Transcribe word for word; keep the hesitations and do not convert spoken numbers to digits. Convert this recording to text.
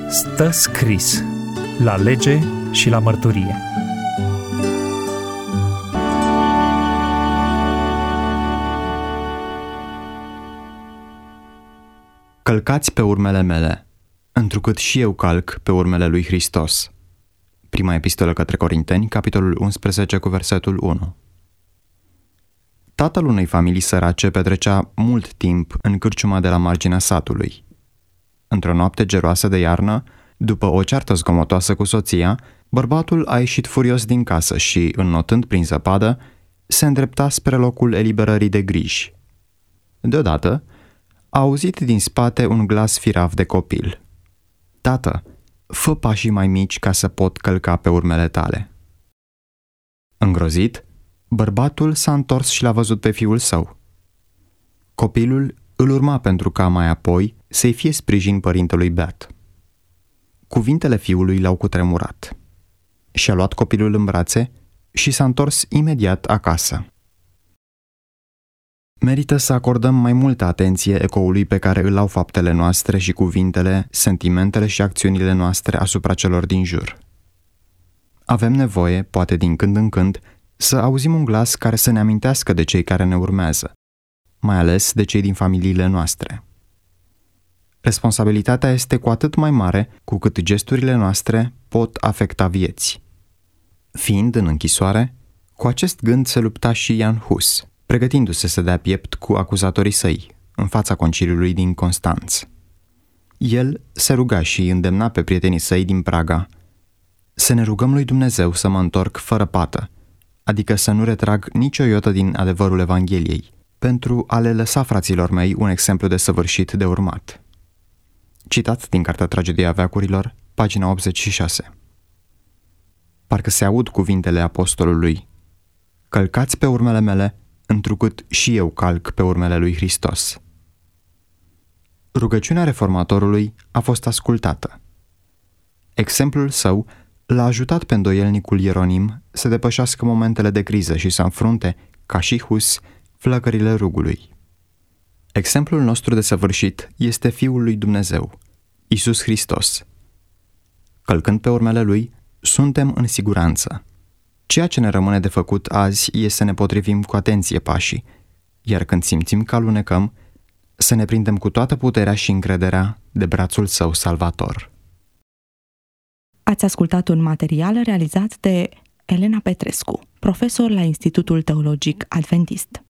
Stă scris la lege și la mărturie. Călcați pe urmele mele, întrucât și eu calc pe urmele lui Hristos. Prima epistolă către Corinteni, capitolul unsprezece, cu versetul unu. Tatăl unei familii sărace petrecea mult timp în cârciuma de la marginea satului. Într-o noapte geroasă de iarnă, după o ceartă zgomotoasă cu soția, bărbatul a ieșit furios din casă și, înnotând prin zăpadă, se îndrepta spre locul eliberării de griji. Deodată, a auzit din spate un glas firav de copil. „Tată, fă pașii mai mici ca să pot călca pe urmele tale.” Îngrozit, bărbatul s-a întors și l-a văzut pe fiul său. Copilul îl urma pentru ca mai apoi să-i fie sprijin părintelui beat. Cuvintele fiului l-au cutremurat. Și-a luat copilul în brațe și s-a întors imediat acasă. Merită să acordăm mai multă atenție ecoului pe care îl au faptele noastre și cuvintele, sentimentele și acțiunile noastre asupra celor din jur. Avem nevoie, poate din când în când, să auzim un glas care să ne amintească de cei care ne urmează, mai ales de cei din familiile noastre. Responsabilitatea este cu atât mai mare cu cât gesturile noastre pot afecta vieți. Fiind în închisoare, cu acest gând se lupta și Jan Hus, pregătindu-se să dea piept cu acuzatorii săi, în fața conciliului din Constanț. El se ruga și îi îndemna pe prietenii săi din Praga: „Să ne rugăm lui Dumnezeu să mă întorc fără pată, adică să nu retrag nicio iotă din adevărul Evangheliei, pentru a le lăsa fraților mei un exemplu desăvârșit de urmat.” Citat din Cartea Tragedia veacurilor, pagina optzeci și șase. Parcă se aud cuvintele apostolului: „Călcați pe urmele mele, întrucât și eu calc pe urmele lui Hristos.” Rugăciunea reformatorului a fost ascultată. Exemplul său l-a ajutat pe îndoielnicul Ieronim să depășească momentele de criză și să înfrunte, ca și Hus, flăcările rugului. Exemplul nostru desăvârșit este Fiul lui Dumnezeu, Iisus Hristos. Călcând pe urmele lui, suntem în siguranță. Ceea ce ne rămâne de făcut azi este să ne potrivim cu atenție pașii, iar când simțim că alunecăm, să ne prindem cu toată puterea și încrederea de brațul său salvator. Ați ascultat un material realizat de Elena Petrescu, profesor la Institutul Teologic Adventist.